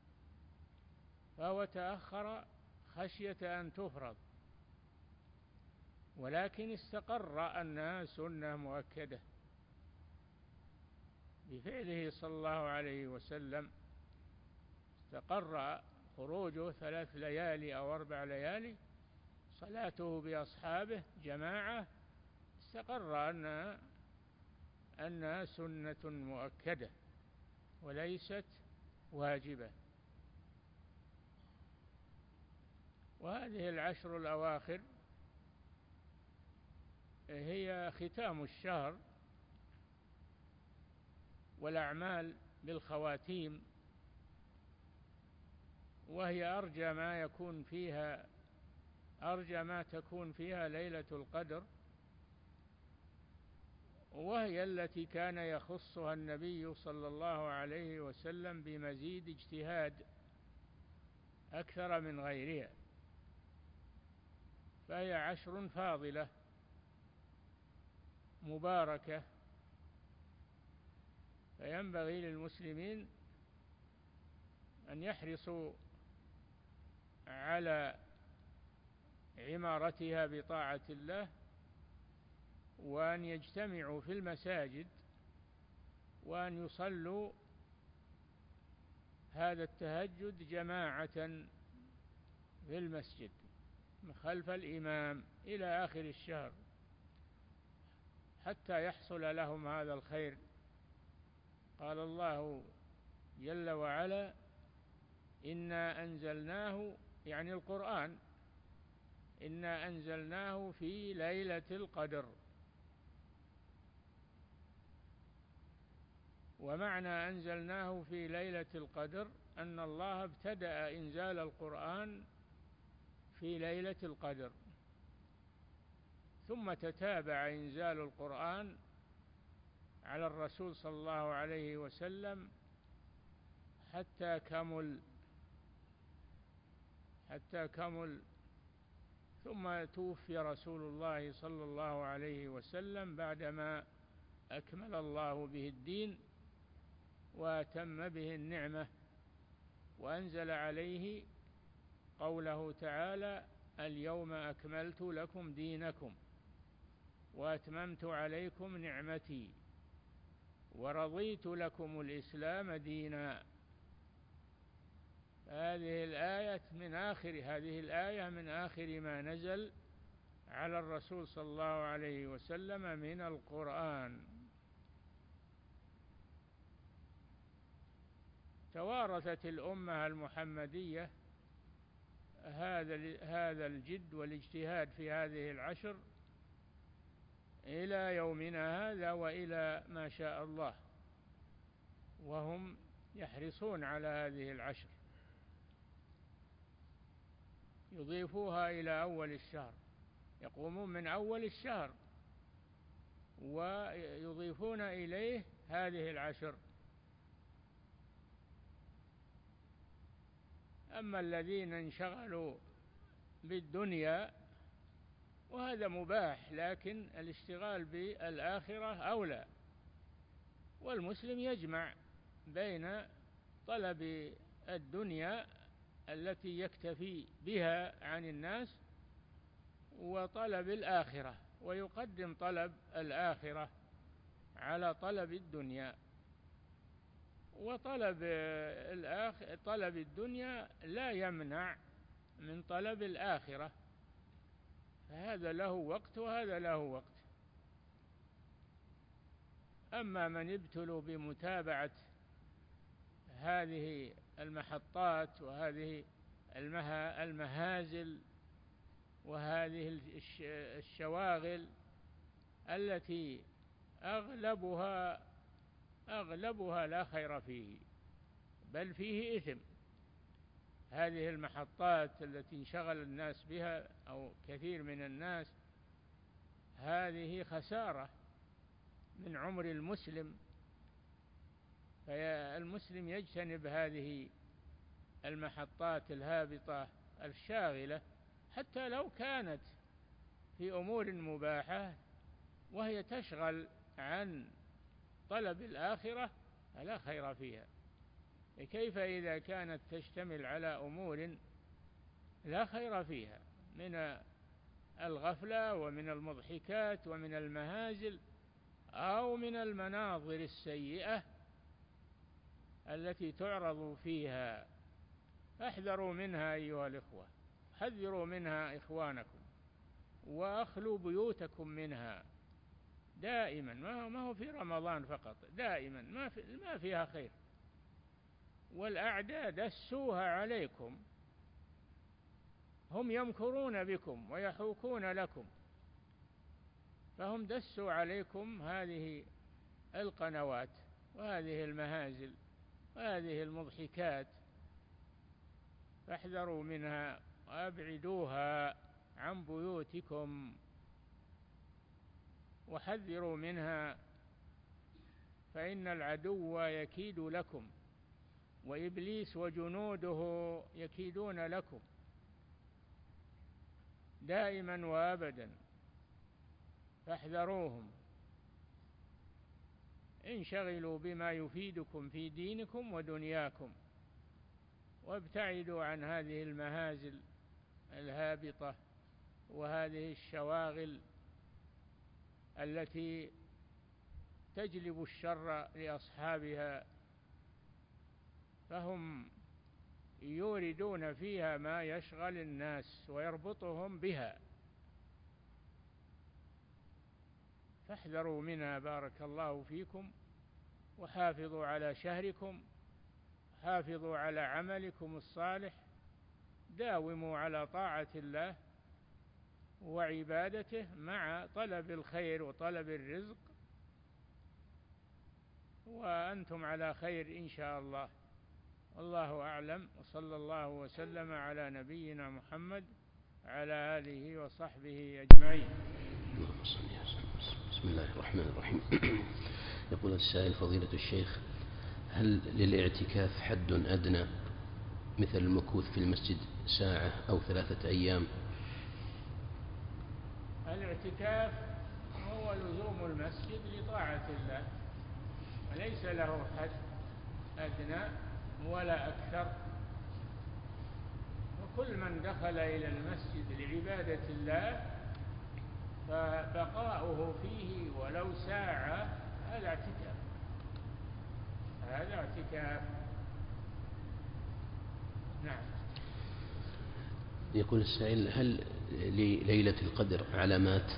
فهو تأخر خشية أن تفرض، ولكن استقر أنها سنة مؤكدة بفعله صلى الله عليه وسلم. استقر خروجه ثلاث ليالي أو أربع ليالي، صلاته بأصحابه جماعة، استقر أنها أنها سنة مؤكدة وليست واجبة. وهذه العشر الأواخر هي ختام الشهر، والأعمال بالخواتيم، وهي أرجى ما يكون فيها أرجى ما تكون فيها ليلة القدر، وهي التي كان يخصها النبي صلى الله عليه وسلم بمزيد اجتهاد أكثر من غيرها، فهي عشر فاضلة مباركة. فينبغي للمسلمين أن يحرصوا على عمارتها بطاعة الله، وأن يجتمعوا في المساجد، وأن يصلوا هذا التهجد جماعة في المسجد خلف الإمام إلى آخر الشهر حتى يحصل لهم هذا الخير. قال الله جل وعلا: إنا أنزلناه، يعني القرآن، إنا أنزلناه في ليلة القدر. ومعنى أنزلناه في ليلة القدر أن الله ابتدأ إنزال القرآن في ليلة القدر، ثم تتابع إنزال القرآن على الرسول صلى الله عليه وسلم حتى كمل حتى كمل ثم توفي رسول الله صلى الله عليه وسلم بعدما أكمل الله به الدين وأتم به النعمة، وأنزل عليه قوله تعالى: اليوم أكملت لكم دينكم وأتممت عليكم نعمتي ورضيت لكم الإسلام دينا. هذه الآية من آخر هذه الآية من آخر ما نزل على الرسول صلى الله عليه وسلم من القرآن. توارثت الأمة المحمدية هذا هذا الجد والاجتهاد في هذه العشر إلى يومنا هذا وإلى ما شاء الله، وهم يحرصون على هذه العشر، يضيفوها إلى أول الشهر، يقومون من أول الشهر ويضيفون إليه هذه العشر. أما الذين انشغلوا بالدنيا وهذا مباح، لكن الاشتغال بالآخرة أولى، والمسلم يجمع بين طلب الدنيا التي يكتفي بها عن الناس وطلب الآخرة، ويقدم طلب الآخرة على طلب الدنيا. وطلب الآخرة طلب الدنيا لا يمنع من طلب الآخرة، فهذا له وقت وهذا له وقت. أما من ابتلوا بمتابعة هذه المحطات وهذه المهازل وهذه الشواغل التي أغلبها أغلبها لا خير فيه بل فيه إثم، هذه المحطات التي انشغل الناس بها أو كثير من الناس، هذه خسارة من عمر المسلم. فالمسلم يجتنب هذه المحطات الهابطة الشاغلة، حتى لو كانت في أمور مباحة وهي تشغل عن طلب الآخرة فلا خير فيها. كيف إذا كانت تشتمل على أمور لا خير فيها من الغفلة ومن المضحكات ومن المهازل أو من المناظر السيئة التي تعرض فيها؟ فاحذروا منها أيها الإخوة، حذروا منها إخوانكم، وأخلوا بيوتكم منها دائما، ما هو في رمضان فقط، دائما ما, في ما فيها خير. والأعداء دسوها عليكم، هم يمكرون بكم ويحوكون لكم، فهم دسوا عليكم هذه القنوات وهذه المهازل وهذه المضحكات، فاحذروا منها وأبعدوها عن بيوتكم وحذروا منها، فإن العدو يكيد لكم وإبليس وجنوده يكيدون لكم دائما وأبدا، فاحذروهم. انشغلوا بما يفيدكم في دينكم ودنياكم، وابتعدوا عن هذه المهازل الهابطة وهذه الشواغل التي تجلب الشر لأصحابها، فهم يوردون فيها ما يشغل الناس ويربطهم بها، فاحذروا منها بارك الله فيكم، وحافظوا على شهركم، حافظوا على عملكم الصالح، داوموا على طاعة الله وعبادته مع طلب الخير وطلب الرزق، وأنتم على خير إن شاء الله. والله أعلم، وصلى الله وسلم على نبينا محمد على آله وصحبه أجمعين. بسم الله الرحمن الرحيم. يقول السائل: فضيلة الشيخ، هل للاعتكاف حد أدنى مثل المكوث في المسجد ساعة أو ثلاثة أيام؟ الاعتكاف هو لزوم المسجد لطاعة الله، وليس له حد أدنى ولا أكثر، وكل من دخل إلى المسجد لعبادة الله فبقاؤه فيه ولو ساعة هذا اعتكاف، هذا اعتكاف. نعم. يقول السائل: هل لليلة القدر علامات؟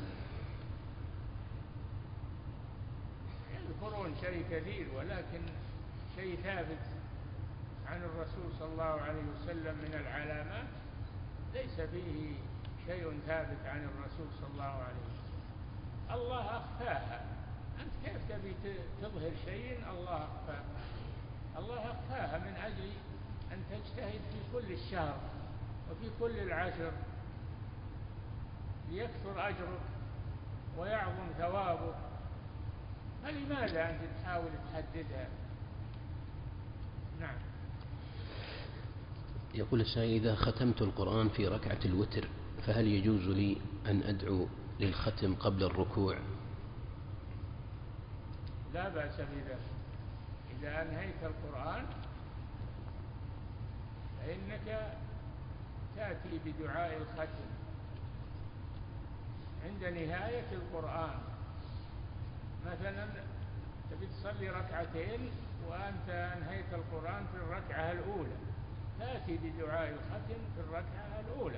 يذكرون شيء كثير ولكن شيء ثابت عن الرسول صلى الله عليه وسلم من العلامات ليس فيه شيء ثابت عن الرسول صلى الله عليه وسلم. الله أخفاها. أنت كيف تبي تظهر شيء الله أخفاه؟ الله أخفاها من أجل أن تجتهد في كل الشهر وفي كل العشر ليكثر أجرك ويعظم ثوابك، فلماذا أنت تحاول تحددها؟ نعم. يقول السائل: إذا ختمت القرآن في ركعة الوتر فهل يجوز لي أن أدعو للختم قبل الركوع؟ لا بأس بذلك. إذا أنهيت القرآن فإنك تأتي بدعاء الختم عند نهاية القرآن. مثلا تبي تصلي ركعتين وأنت أنهيت القرآن في الركعة الأولى، تأتي بدعاء الختم في الركعة الأولى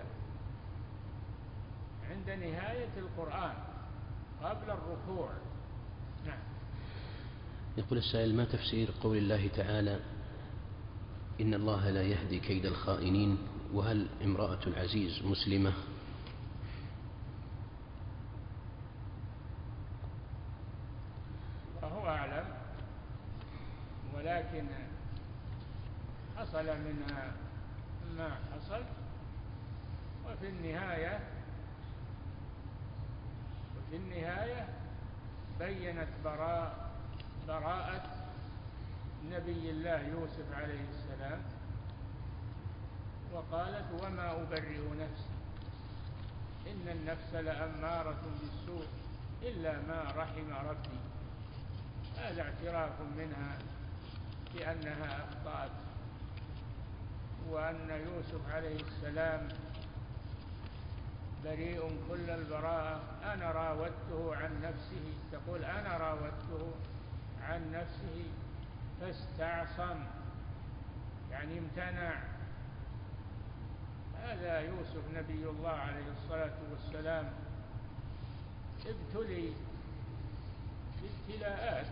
عند نهاية القرآن قبل الركوع. نعم. يقول السائل: ما تفسير قول الله تعالى: إن الله لا يهدي كيد الخائنين؟ وهل امرأة العزيز مسلمة؟ الله أعلم، ولكن حصل منها ما حصل، وفي النهاية وفي النهاية بينت براء براءة نبي الله يوسف عليه السلام، وقالت: وما أبرئ نفسي إن النفس لأمارة بالسوء إلا ما رحم ربي. هذا اعتراف منها بأنها أخطأت، وأن يوسف عليه السلام بريء كل البراءة. أنا راودته عن نفسه، تقول أنا راودته عن نفسه فاستعصم، يعني امتنع. هذا يوسف نبي الله عليه الصلاة والسلام ابتلي بابتلاءات.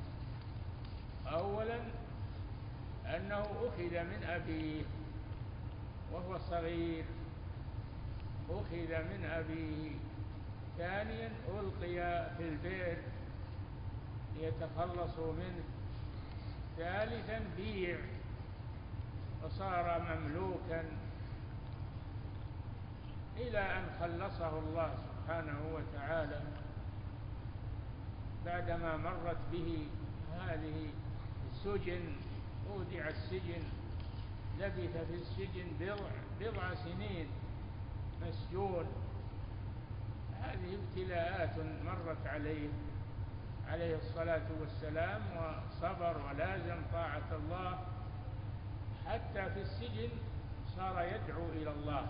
أولا أنه أخذ من أبيه وهو صغير، أخذ من أبيه. ثانيا ألقي في البئر ليتخلصوا منه. ثالثا بيع وصار مملوكا إلى أن خلصه الله سبحانه وتعالى بعدما مرت به هذه السجن. أودع السجن، لبث في السجن بضع, بضع سنين مسجون. هذه ابتلاءات مرت عليه عليه الصلاة والسلام، وصبر ولازم طاعة الله. حتى في السجن صار يدعو إلى الله،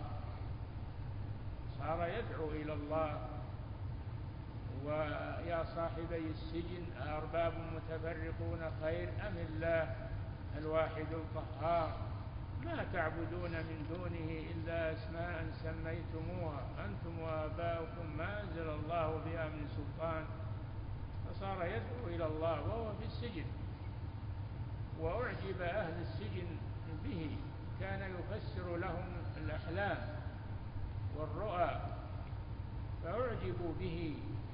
صار يدعو إلى الله: ويا صاحبي السجن أأرباب متفرقون خير أم الله الواحد القهار ما تعبدون من دونه إلا أسماء سميتموها أنتم وآباؤكم ما أنزل الله بها من سلطان. فصار يدعو إلى الله وهو في السجن، وأعجب أهل السجن به، كان يفسر لهم الأحلام والرؤى فأعجبوا به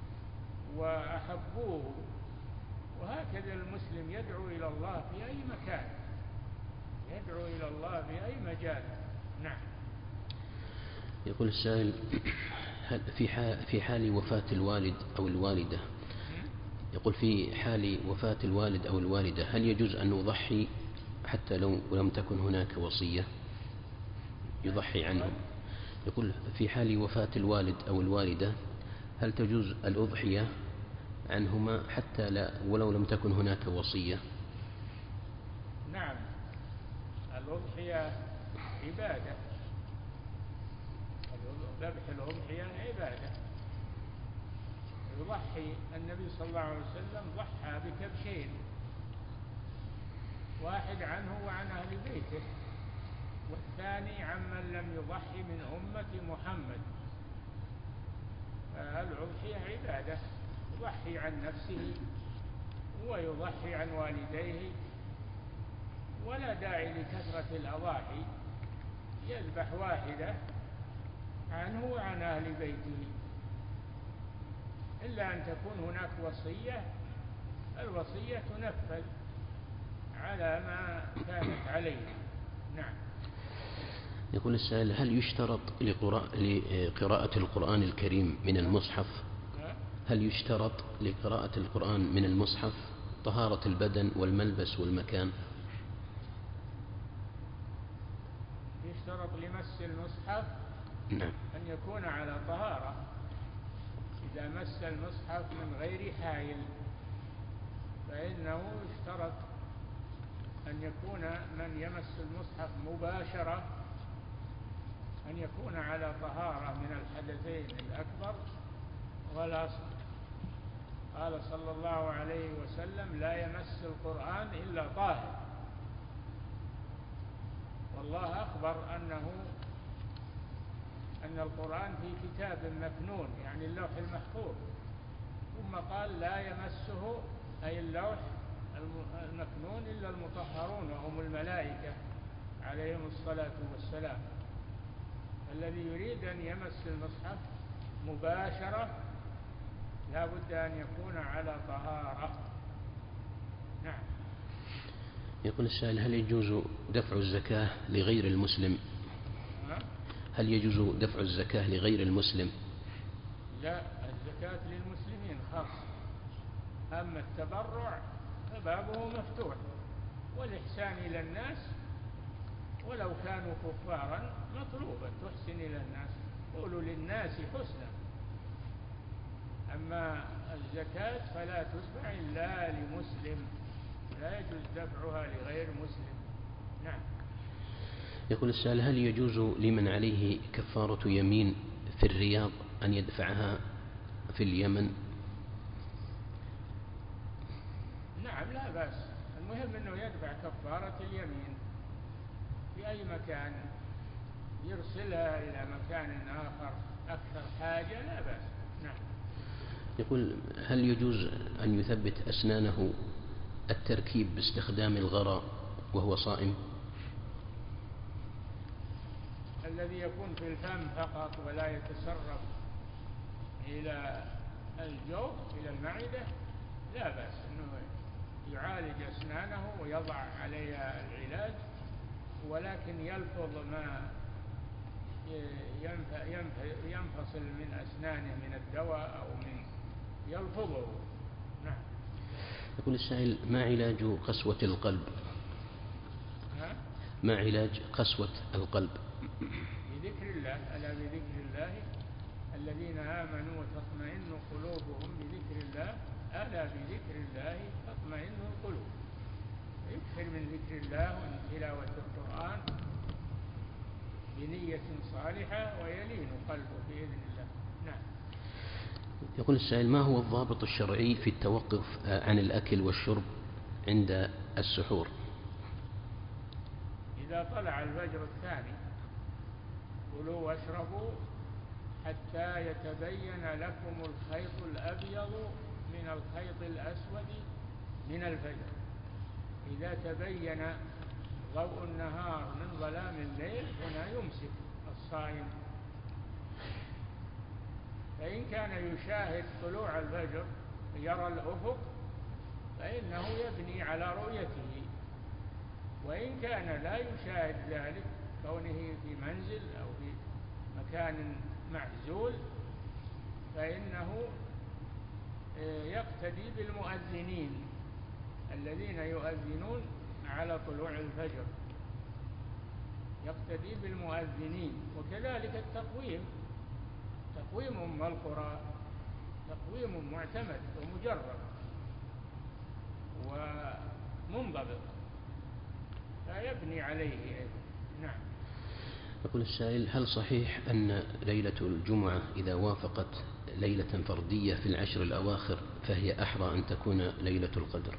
وأحبوه. وهكذا المسلم يدعو إلى الله في أي مكان، يدعو إلى الله في أي مجال. نعم. يقول السائل: هل في في حال وفاة الوالد أو الوالدة، يقول في حال وفاة الوالد أو الوالدة هل يجوز أن نضحي حتى لو لم تكن هناك وصية يضحي عنهم؟ يقول في حال وفاة الوالد أو الوالدة هل تجوز الأضحية عنهما حتى لا ولو لم تكن هناك وصية؟ نعم، الأضحية عبادة، ذبح الأضحية عبادة. يضحي النبي صلى الله عليه وسلم ضحى بكبشين، واحد عنه وعن أهل بيته، والثاني عمن لم يضحي من أمة محمد. فالأضحية عبادة، يضحي عن نفسه ويضحي عن والديه ولا داعي لكثرة الأضاحي، يذبح واحدة عنه وعن أهل بيته، إلا أن تكون هناك وصية، الوصية تنفذ على ما كانت عليه. نعم. يقول السائل: هل يشترط لقراءة القرآن الكريم من المصحف هل يشترط لقراءة القرآن من المصحف طهارة البدن والملبس والمكان؟ يشترط لمس المصحف نعم. أن يكون على طهارة. إذا مس المصحف من غير حائل فإنه يشترط أن يكون من يمس المصحف مباشرة أن يكون على طهارة من الحدثين الأكبر والأصغر. قال صلى الله عليه وسلم: لا يمس القرآن إلا طاهر. والله أخبر أنه أن القرآن في كتاب مكنون، يعني اللوح المحفوظ، ثم قال: لا يمسه أي اللوح المكنون إلا المطهرون وهم الملائكة عليهم الصلاة والسلام. الذي يريد أن يمس المصحف مباشرة لا بد أن يكون على طهارة. نعم. يقول السائل: هل يجوز دفع الزكاة لغير المسلم؟ هل يجوز دفع الزكاة لغير المسلم؟ لا، الزكاة للمسلمين خاصة، أما التبرع فبابه مفتوح، والإحسان إلى الناس ولو كانوا كفارا مطلوبا، تحسن إلى الناس، قولوا للناس حسنا. أما الزكاة فلا تدفع إلا لمسلم، لا يجوز دفعها لغير مسلم. نعم. يقول السائل: هل يجوز لمن عليه كفارة يمين في الرياض أن يدفعها في اليمن؟ نعم، لا بأس، المهم أنه يدفع كفارة اليمين في أي مكان، يرسلها إلى مكان آخر أكثر حاجة، لا بأس. نعم. يقول: هل يجوز أن يثبت أسنانه التركيب باستخدام الغراء وهو صائم؟ الذي يكون في الفم فقط ولا يتسرب إلى الجوف إلى المعدة لا بأس، أنه يعالج أسنانه ويضع عليها العلاج، ولكن يلفظ ما ينفصل من أسنانه من الدواء أو من يلفظه. نعم. يقول السائل: ما علاج قسوة القلب؟ ها؟ ما علاج قسوة القلب؟ بذكر الله، ألا بذكر الله الذين آمنوا وتطمئن قلوبهم بذكر الله، ألا بذكر الله تطمئن القلوب. يكثر من ذكر الله ومن تلاوة القرآن بنية صالحة ويلين قلبه بإذن الله. نعم. يقول السائل: ما هو الضابط الشرعي في التوقف عن الأكل والشرب عند السحور؟ إذا طلع الفجر الثاني كلوا واشربوا حتى يتبين لكم الخيط الأبيض من الخيط الأسود من الفجر. إذا تبين ضوء النهار من ظلام الليل هنا يمسك الصائم. فإن كان يشاهد طلوع الفجر يرى الأفق فإنه يبني على رؤيته، وإن كان لا يشاهد ذلك كونه في منزل أو في مكان معزول فإنه يقتدي بالمؤذنين الذين يؤذنون على طلوع الفجر، يقتدي بالمؤذنين. وكذلك التقويم، تقويم أم القرى تقويم معتمد ومجرب ومنضبط فيبني عليه. نعم. يقول السائل: هل صحيح أن ليلة الجمعة إذا وافقت ليلة فردية في العشر الأواخر فهي أحرى أن تكون ليلة القدر؟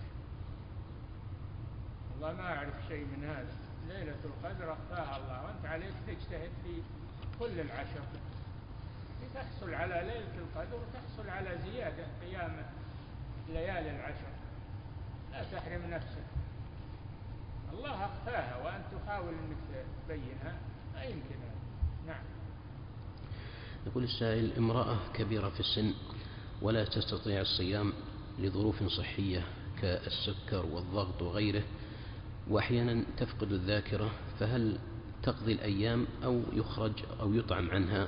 والله ما أعرف شيء من هذا، ليلة القدر أخفاها الله، وأنت عليك تجتهد في كل العشر لتحصل على ليلة القدر وتحصل على زيادة قيام ليالي العشر، لا تحرم نفسك. الله أخفاها وأنت تحاول أنك تبينها، لا يمكن هذا. نعم. يقول السائل: امرأة كبيرة في السن ولا تستطيع الصيام لظروف صحية كالسكر والضغط وغيره، وأحيانا تفقد الذاكرة، فهل تقضي الأيام أو يخرج أو يطعم عنها؟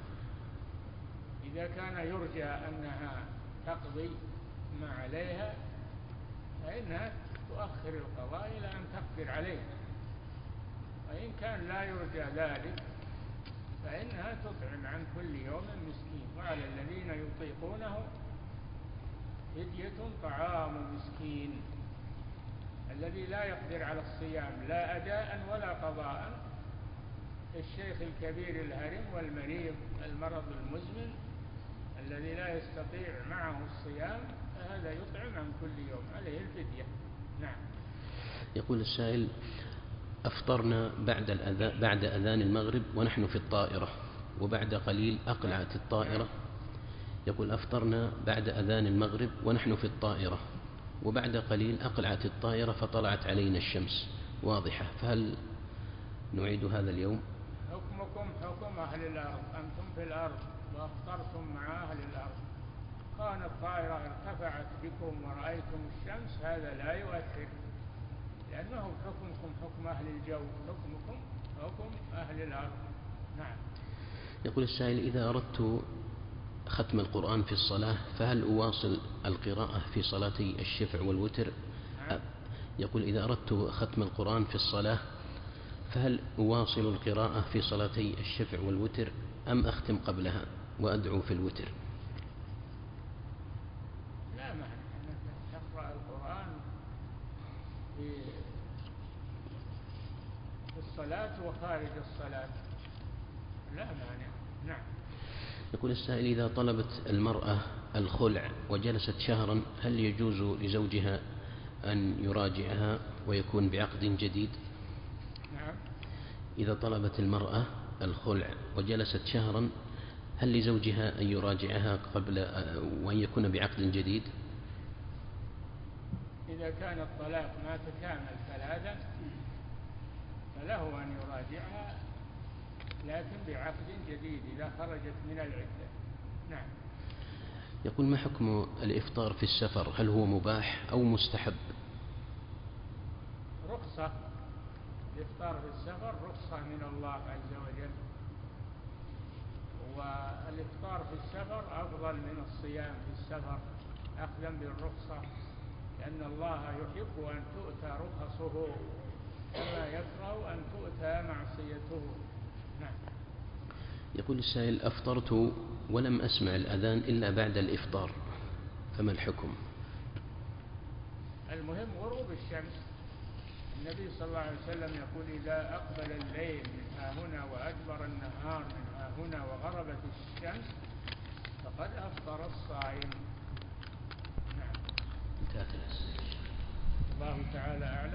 إذا كان يرجى أنها تقضي ما عليها فإنها تؤخر القضاء إلى أن تقدر عليه، وإن كان لا يرجى ذلك فإنها تطعم عن كل يوم مسكين. وعلى الذين يطيقونه فدية طعام مسكين. الذي لا يقدر على الصيام لا أداء ولا قضاء، الشيخ الكبير الهرم والمريض المرض المزمن الذي لا يستطيع معه الصيام، فهذا يطعم عن كل يوم، عليه الفدية. نعم. يقول السائل: أفطرنا بعد الأذان بعد أذان المغرب ونحن في الطائرة، وبعد قليل أقلعت الطائرة. يقول: أفطرنا بعد أذان المغرب ونحن في الطائرة، وبعد قليل أقلعت الطائرة فطلعت علينا الشمس واضحة، فهل نعيد هذا اليوم؟ حكمكم حكم أهل الأرض، أنتم في الأرض وأفطرتم مع أهل الأرض. كانت الطائرة ارتفعت بكم ورأيتم الشمس، هذا لا يؤثر، لأنه حكمكم حكم أهل الجو، حكمكم حكم أهل الأرض. نعم. يقول السائل: إذا أردت ختم القرآن في الصلاة فهل أواصل القراءة في صلاتي الشفع والوتر؟ نعم. يقول: إذا أردت ختم القرآن في الصلاة فهل أواصل القراءة في صلاتي الشفع والوتر أم أختم قبلها وأدعو في الوتر؟ لا معنى أنك تقرأ القرآن في الصلاة وخارج الصلاة، لا معنى. نعم. يقول السائل: إذا طلبت المرأة الخلع وجلست شهرا هل يجوز لزوجها أن يراجعها ويكون بعقد جديد؟ نعم. إذا طلبت المرأة الخلع وجلست شهرا هل لزوجها أن يراجعها قبل وأن يكون بعقد جديد؟ إذا كان الطلاق ما تكامل ثلاثا فله أن يراجعها، لكن بعقد جديد إذا خرجت من العدة. نعم. يقول: ما حكم الإفطار في السفر؟ هل هو مباح أو مستحب؟ رخصة. الإفطار في السفر رخصة من الله عز وجل، والإفطار في السفر أفضل من الصيام في السفر أخذا بالرخصة، لأن الله يحب أن تؤتى رخصه كما يكره أن تؤتى معصيته. نعم. يقول السائل: أفطرت ولم أسمع الأذان إلا بعد الإفطار، فما الحكم؟ المهم غروب الشمس. النبي صلى الله عليه وسلم يقول: إذا أقبل الليل من ها هنا وأدبر النهار من ها هنا وغربت الشمس فقد أفطر الصائم. نعم. الله تعالى أعلم.